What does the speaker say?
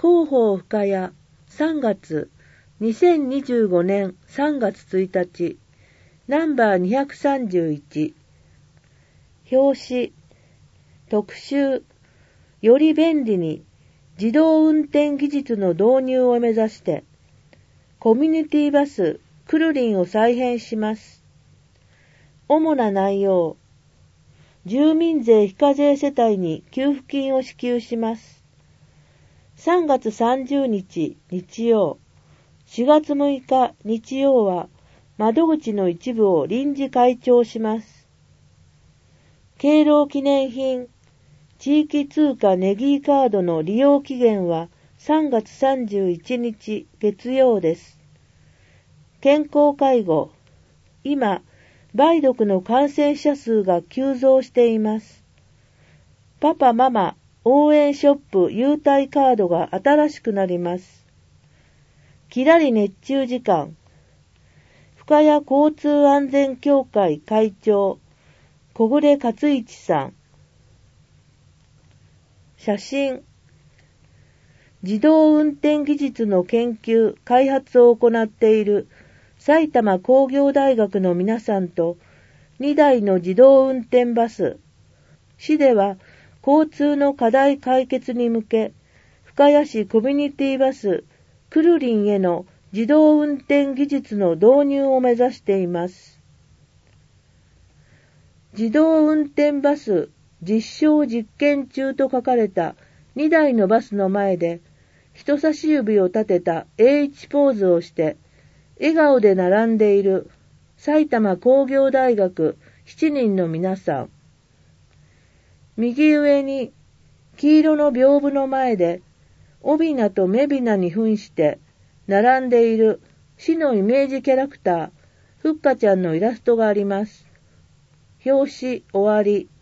広報深谷3月2025年3月1日ナンバー231表紙特集より便利に自動運転技術の導入を目指してコミュニティバスクルリンを再編します。主な内容住民税非課税世帯に給付金を支給します。3月30日日曜、4月6日日曜は窓口の一部を臨時開帳します。敬老記念品、地域通貨ネギーカードの利用期限は3月31日月曜です。健康介護、今、梅毒の感染者数が急増しています。パパママ応援ショップ優待カードが新しくなります。きらり熱中時間。深谷交通安全協会会長小暮克一さん。写真。自動運転技術の研究開発を行っている埼玉工業大学の皆さんと2台の自動運転バス。市では交通の課題解決に向け、深谷市コミュニティバスクルリンへの自動運転技術の導入を目指しています。自動運転バス実証実験中と書かれた2台のバスの前で、人差し指を立てた H ポーズをして、笑顔で並んでいる埼玉工業大学7人の皆さん。右上に黄色の屏風の前で、おびなとめびなに扮して並んでいる市のイメージキャラクター、ふっかちゃんのイラストがあります。表紙終わり。